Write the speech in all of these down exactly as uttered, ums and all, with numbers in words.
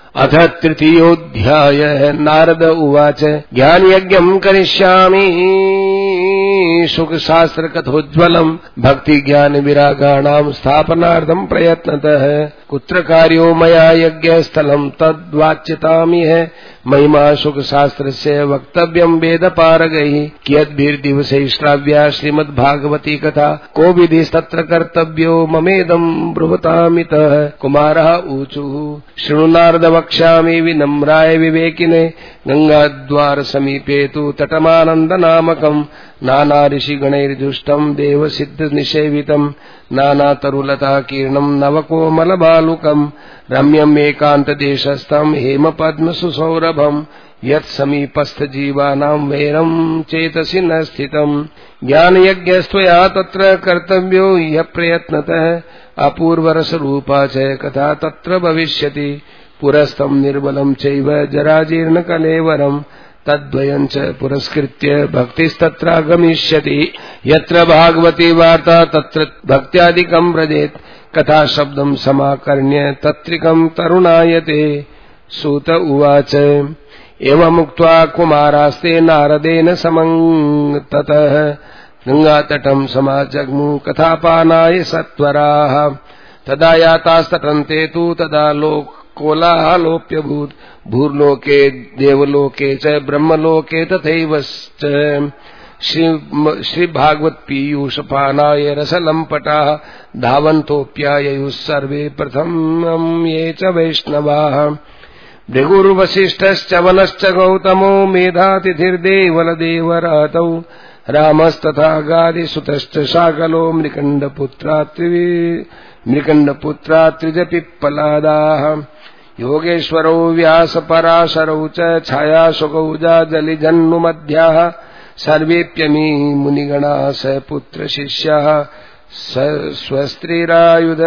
अथ तृतीयोऽध्यायः। नारद उवाच ज्ञानयज्ञम् करिष्यामि सुखशास्त्रकथोज्ज्वलम् भक्तिज्ञानविरागाणाम् स्थापनार्थम् प्रयत्नतः कुत्र कार्यो मया यज्ञस्थलम् तद्वाच्यतामिह महिमा सुखशास्त्रस्य वक्तव्यम् वेदपारगैः कियद्भिर्दिवसैः श्राव्या श्रीमद्भागवती कथा को विधिस्तत्र कर्तव्यो ममेदम् ब्रुवतामितः। कुमारः ऊचुः शृणु नारद वक्ष्यामि विनम्राय विवेकिने गंगाद्वार समीपे तु तटमानंद नामकम् नाना ऋषिगणैर्जुष्टम् देवसिद्ध निषेवितम् नाना तरुलता कीर्णम् नवकोमल बालुकम् रम्यम् एकांत देशस्थम् हेम पद्म सुसौरभम् यत् समीपस्थ जीवानाम् वैरम् चेतसि न स्थितम् ज्ञान यज्ञस्त्वया तत्र कर्तव्यो यः प्रयत्नतः अपूर्वरस रूपा च कथा तत्र भविष्यति पुरस्तम् निर्बलम् चैव जराजीर्ण कलेवरम् तद्वयम् च पुरस्कृत्य भक्तिस्तत्रागमिष्यति यत्र भागवती वार्ता तत्र भक्त्यादिकम् व्रजेत् कथा शब्दम् समाकर्ण्य तत्रिकम् तरुणायते। सूत उवाच एवमुक्त्वा कुमारास्ते नारदेन समं ततः गंगातटम् समाजग्मु कथापानाय सत्वराः तदा यातास्तटन्ते तु तदा लोक कोलाहलोप्यभूत् भूर्लोके देवलोके च ब्रह्मलोके तथैव श्री भागवत पीयूषपानाय रसलम्पटाः धावन्तोऽप्याययुः सर्वे प्रथमम् ये च वैष्णवाः भृगुर्वसिष्ठश्च वनश्च गौतमो मेधातिथिर्देवलदेवरातौ रामस्तथा गादिसुतश्च शाकलो मृकण्डपुत्रा मृकण्डपुत्रा त्रिजपिप्पलादाः योगेश्वरो व्यासपराशरौ च छायाशुकौजा जलिजन्नुमध्याः सर्वेप्यमी मुनिगणाः स पुत्रशिष्याः स्वस्त्रीरायुध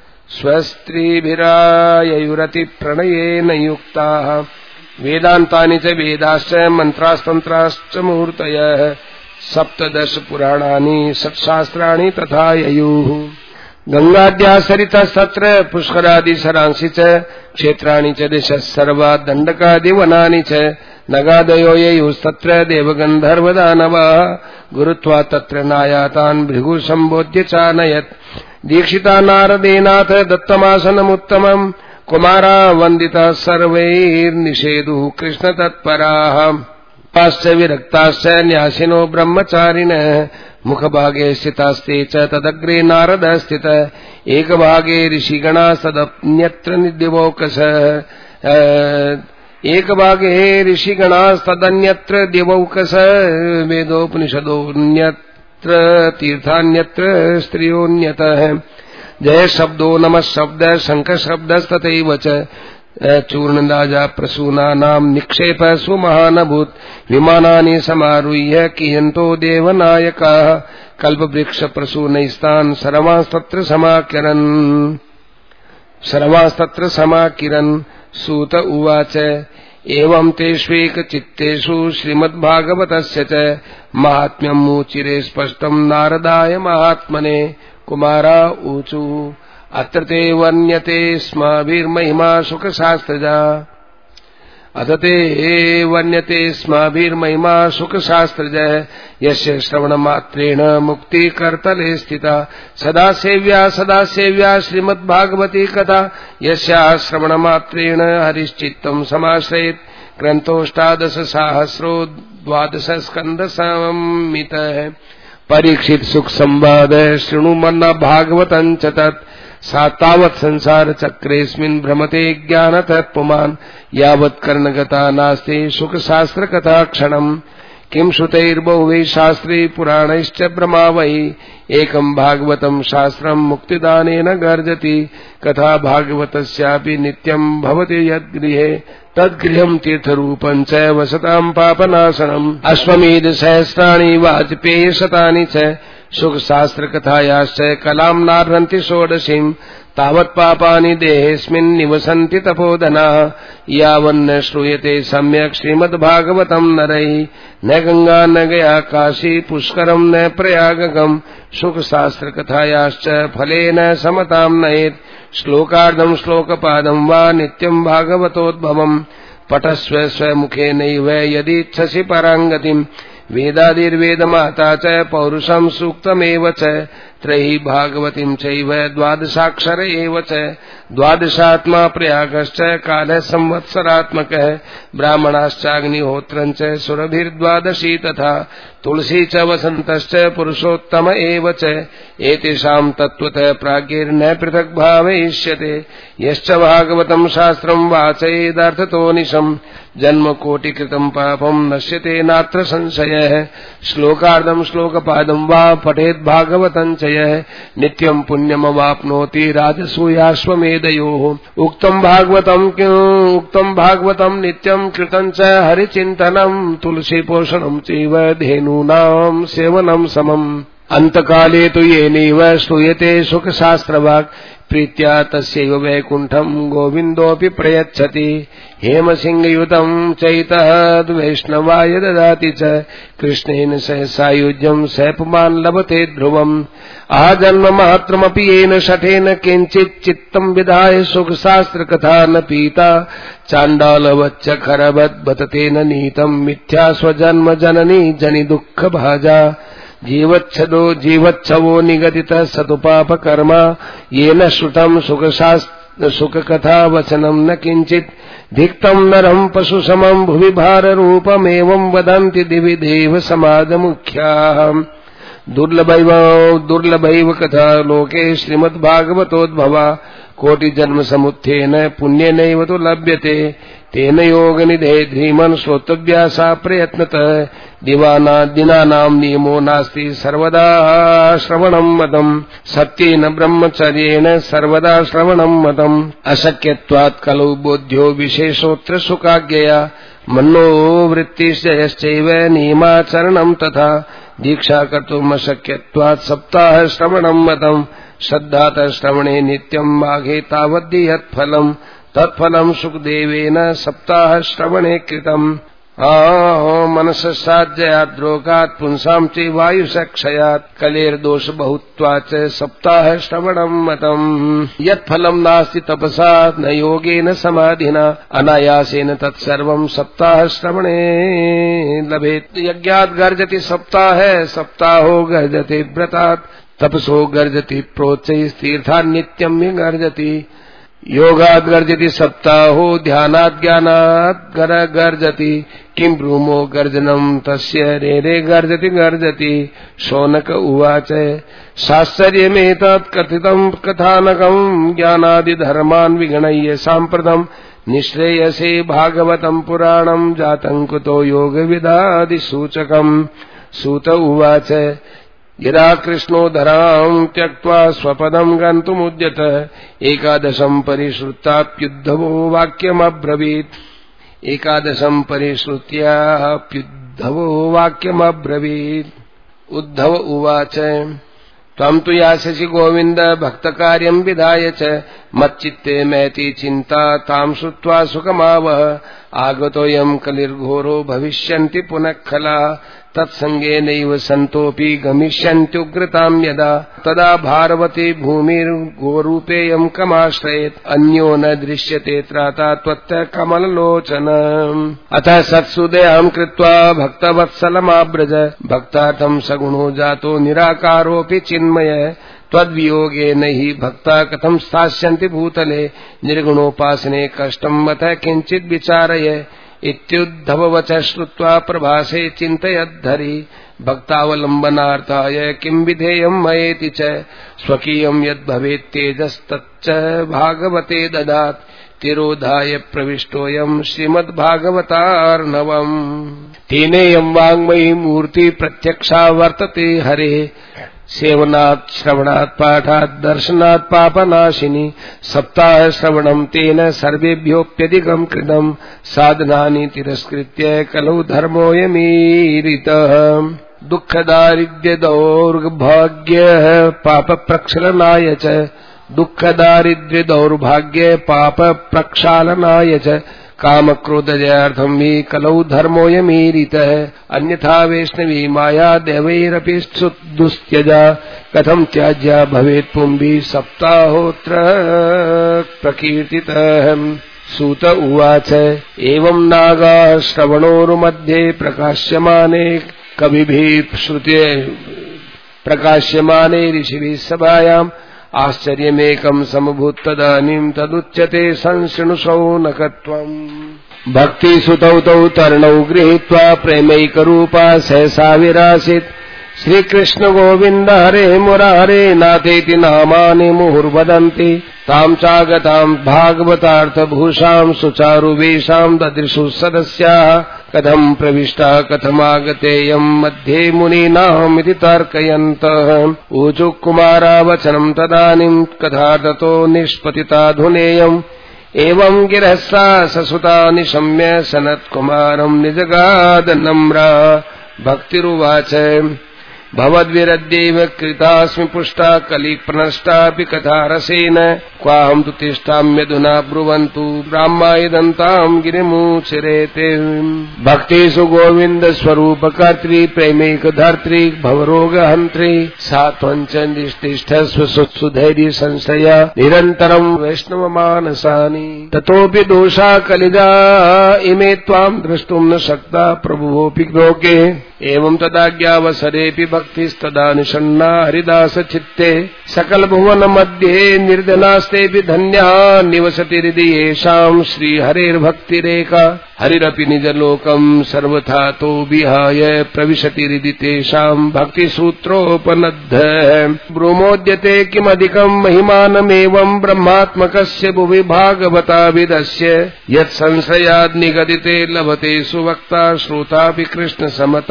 स्वस्त्रीभिराययुरतिप्रणयेन युक्ताः वेदान्तानि च वेदाश्च मन्त्रास्तन्त्राश्च मुहूर्तयः सप्तदश पुराणानि षट्शास्त्राणि तथा ययुः गंगाद्या सरितस्तत्र पुष्करादि सरांसि च क्षेत्राणि च दिशः सर्वा दण्डकादिवनानि च नगादयो ययुस्तत्र देवगन्धर्वदानवाः गुरुत्वा तत्र नायातान् भृगु सम्बोध्य चानयत् दीक्षिता नारदेनाथ दत्तमासनमुत्तमम् कुमारा वन्दिता सर्वैर्निषेदुः कृष्णतत्पराः पाश्च विरक्ताश्च न्यासिनो ब्रह्मचारिणः मुखभागे स्थितास्ते च तदग्रे नारद स्थित एकभागे ऋषिगणास्तदन्यत्र दिवौकसः एकभागे ऋषिगणास्तदन्यत्र दिवौकसः वेदोपनिषदोऽन्यत्र तीर्थान्यत्र स्त्रियोऽन्यतः जय शब्दो नमः शब्द शंख शब्दस्तथैव च चूर्णराजा प्रसूनानाम् निक्षेप सुमहानभूत् विमानानि समारुह्य कियन्तो देवनायकाः कल्पवृक्ष प्रसूनैस्तान् सर्वांस्तत्र समाकिरन् सर्वांस्तत्र समाकिरन्। सूत उवाच एवं तेष्वेकचित्तेषु श्रीमद्भागवतस्य च महात्म्यम् मुचिरे स्पष्टम् नारदाय महात्मने। कुमारा ऊचु अत्र ते वर्ण्यते स्माभिर्महिमा सुखशास्त्रजा अथ ते वर्ण्यते स्माभिर्महिमा सुखशास्त्रजः यस्य श्रवणमात्रेण मुक्तिकर्तले स्थिता सदा सेव्या सदा सेव्या श्रीमद्भागवती कथा यस्या श्रवणमात्रेण हरिश्चित्तम् समाश्रयेत् ग्रन्थोऽष्टादश सहस्रो द्वादश स्कन्ध संमितः। परीक्षित सुख संवाद शृणु मन्ना भागवतं च तत् सा तावत् संसार चक्रेऽस्मिन् भ्रमते ज्ञानतः पुमान् यावत् कर्णगता नास्ति सुख शास्त्र कथा क्षणम् किं श्रुतैर्बहुवै शास्त्रे पुराणैश्च ब्रह्मा वै एकम् भागवतम् शास्त्रम् मुक्तिदानेन गर्जति कथा भागवतस्यापि नित्यम् भवति यद्गृहे तद्गृहम् तीर्थरूपम् च वसताम् पापनाशनम् अश्वमेध सहस्राणि वाजपेय शतानि च सुख शास्त्र कथायाश्च कलाम नार्हन्ति षोडशीम् तावत् पापानि देहेऽस्मिन् निवसन्ति तपोधनाः यावन्न श्रूयते सम्यक् श्रीमद्भागवतम् नरैः न गंगा न गया काशी पुष्करम् न प्रयागकम् सुख शास्त्र कथायाश्च फलेन समताम् नयेत् श्लोकार्धम् श्लोकपादम् वा नित्यम् भागवतोद्भवम् पठस्व स्वमुखेनैव यदीच्छसि पराङ्गतिम् वेदादिर्वेदमाता च पौरुषम् सूक्तमेव च त्रयी भागवतीम् चैव द्वादशाक्षर एव च द्वादशात्मा प्रयागश्च कालः संवत्सरात्मकः ब्राह्मणाश्चाग्निहोत्रम् च सुरभिर्द्वादशी तथा तुलसी च वसन्तश्च पुरुषोत्तम एव च एतेषाम् तत्त्वतः प्राज्ञैर्न पृथक् भावयिष्यते यश्च भागवतम् शास्त्रम् वाचयेदर्थतो निशम् जन्मकोटिकृतम् पापम् नश्यते नात्र संशयः श्लोकार्धम् श्लोकपादम् वा पठेत् भागवतम् च यः नित्यम् पुण्यमवाप्नोति राजसूयाश्वमेधयोः उक्तम् भागवतम् उक्तम् भागवतम् नित्यम् कृतम् च हरिचिन्तनम् तुलसीपोषणम् चैव धेनूनाम् सेवनम् समम् अन्तकाले तु येनैव श्रूयते सुखशास्त्रवाक् प्रीत्या तस्यैव वैकुण्ठम् गोविन्दोऽपि प्रयच्छति हेमसिंहयुतम् चैतः वैष्णवाय ददाति च कृष्णेन सह सायुज्यम् स पुमान् लभते ध्रुवम् आजन्म मात्रमपि येन शठेन किञ्चित् चित्तम् विधाय सुखशास्त्रकथा न पीता चाण्डालवच्च खरवत् बततेन नीतम् मिथ्या स्वजन्म जननी जनि दुःखभाजा जीवच्छदो जीवच्छवो निगदितः सतु पापकर्मा येन श्रुतम् सुखशास्त्र सुखकथा वचनम् न किञ्चित् धिक्तम् नरम् पशुसमम् भुवि भाररूपमेवम् वदन्ति दिवि देव समाजमुख्याः दुर्लभैव दुर्लभैव कथा लोके श्रीमद्भागवतोद्भवा कोटिजन्म समुत्थेन पुण्येनैव तु लभ्यते तेन योगनिधे ध्रीमन् श्रोतव्या सा प्रयत्नतः दिवाना दिनानाम् नियमो नास्ति सर्वदा श्रवणम् मतम् सत्येन ब्रह्मचर्येण सर्वदा श्रवणम् मतम् अशक्यत्वात् खलु बोध्यो विशेषोऽत्र सुखाज्ञया मनो वृत्तिश्चयश्चैव नियमाचरणम् तथा दीक्षा कर्तुम् अशक्यत्वात् सप्ताह श्रवणम् मतम् श्रद्धातः श्रवणे नित्यम् माघे तावद्दियत् फलम् तत्फलम् सुखदेवेन सप्ताह श्रवणे कृतम् मनसस्साध्ययाद्रोगात् पुंसाम् च वायुषक्षयात् कलेर्दोष बहुत्वात् सप्ताह श्रवणम् मतम् यत्फलम् नास्ति तपसा न योगेन समाधिना अनायासेन तत्सर्वम् सप्ताह श्रवणे लभेत् यज्ञात् गर्जति सप्ताह सप्ताहो गर्जति व्रतात् तपसो गर्जति प्रोच्चैस्तीर्थात् नित्यम् गर्जति योगाद् गर्जति सप्ताहो ध्यानात् ज्ञानात् गर गर्जति किं ब्रूमो गर्जनम् तस्य रे रे गर्जति गर्जति शौनक उवाच शास्त्र्यमेतत् कथितम् कथानकम् ज्ञानादिधर्मान् विगणय्य साम्प्रतम् निःश्रेयसे भागवतम् पुराणम् जातम् कुतो योगविदादिसूचकम् सूत उवाच यदा कृष्णो धराम् त्यक्त्वा स्वपदम् गन्तुमुद्यत एकादशम् परिश्रुत्याप्युद्धवो वाक्यमब्रवीत् एकादशम् परिश्रुत्याप्युद्धवो वाक्यमब्रवीत् उद्धव उवाच त्वम् तु यास्यसि गोविन्द भक्तकार्यम् विधाय च मच्चित्ते मैति चिन्ता ताम् श्रुत्वा सुखमावह आगतोऽयम् कलिर्घोरो भविष्यन्ति पुनः खला तत्संगेनैव सन्तोऽपि गमिष्यन्त्युग्रताम् यदा तदा भारवती भूमिर्गोरूपेयम् कमाश्रयेत् अन्यो न दृश्यते त्राता त्वत्तः कमललोचन अतः सत्सुदयाम् कृत्वा भक्तवत्सलमाब्रज भक्तार्थम् सगुणो जातो निराकारोऽपि चिन्मय त्वद्वियोगेन हि भक्ता कथम् स्थास्यन्ति भूतले निर्गुणोपासने कष्टम् अथ किञ्चित् विचारय इत्युद्धववच श्रुत्वा प्रभासे चिन्तयद्धरि भक्तावलम्बनार्थाय किम् विधेयम् मयेति च स्वकीयम् यद्भवेत् तेजस्तच्च भागवते ददात् तिरोधाय प्रविष्टोऽयम् श्रीमद्भागवतार्णवम् तेनेयम् वाङ्मयी मूर्ति प्रत्यक्षा वर्तते हरे सेवनात् श्रवणात् पाठात् दर्शनात् पापनाशिनी सप्ताह श्रवणम् तेन सर्वेभ्योऽप्यधिकम् कृतम् साधनानि तिरस्कृत्य कलौ धर्मोऽयमीरितः दुःखदारिद्र्य दौर्भाग्य पाप प्रक्षालनाय च दुःखदारिद्र्य दौर्भाग्य पाप प्रक्षालनाय च काम क्रोध जयार्थम हि कलौ धर्मोऽयमीरितः अन्यथा वैष्णवी माया देवैरपि दुस्त्यजा कथं त्याज्या भवेत् पुंभिः सप्ताहोत्र प्रकीर्तितः। सूत उवाच एवं नागाः श्रवणोरुमध्ये प्रकाश्यमाने कविभिः श्रुते प्रकाश्यमाने ऋषिभिः सभायाम् आश्चर्यमेकं समभूत तदानीं तदुच्यते संशृणुषौ नकत्वम्। भक्तिसुतौ तौ तरणौ गृहीत्वा प्रेमैकरूपा सहसा विरासीत् श्रीकृष्ण गोविन्द हरे मुरारे नाथेति नामानि मुहुर्वदन्ति तां चागतां भागवतार्थभूषां सुचारुवेषां ददृशु सदस्याः कथं प्रविष्टा कथमागतेयं मध्ये मुनीनामिति तर्कयन्तः ऊचु कुमारा वचनं तदानीं कथा ततो निष्पतिताधुनेयम् एवं गिरहसा ससुता निशम्य सनत्कुमारं निजगाद नम्रा भक्तिरुवाच भवद्विरद्यैव कृतास्मि पुष्टा कलिप्रनष्टापि कथारसेन क्वाहं तु तिष्ठाम्यधुना ब्रुवन्तु ब्राह्मायदन्तां गिरिमुचिरेते। भक्तिषु गोविन्द स्वरूप कर्त्री प्रेमैकधर्त्री भवरोगहन्त्री सात्वञ्च निष्ठिष्ठस्व सुधैर्य संशया निरन्तरं वैष्णवमानसानि ततोऽपि दोषा कलिजा इमे त्वां द्रष्टुं न शक्ता प्रभुवोऽपि लोके एवं तदाज्ञावसरेऽपि भक्तिस्तदा निषण्णा हरिदास चित्ते सकल भुवन मध्ये निर्धनास्तेऽपि धन्या निवसति हृदि येषां श्रीहरेर्भक्तिरेका हरिरपि निजलोकं सर्वथा तो विहाय प्रविशति हृदि तेषां भक्तिसूत्रोपनद्धः। ब्रूमोद्यते किमधिकं महिमानमेवं ब्रह्मात्मकस्य भुवि भागवताविदस्य यत्संशयाद् निगदिते लभते सुवक्ता श्रोतापि कृष्ण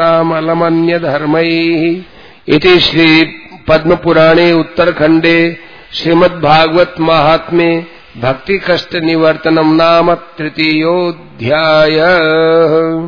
समतामलमन्यधर्मैः। इति श्री पद्मपुराणे उत्तरखण्डे श्रीमद्भागवत महात्म्ये भक्ति कष्ट निवर्तनम नाम तृतीयोऽध्यायः।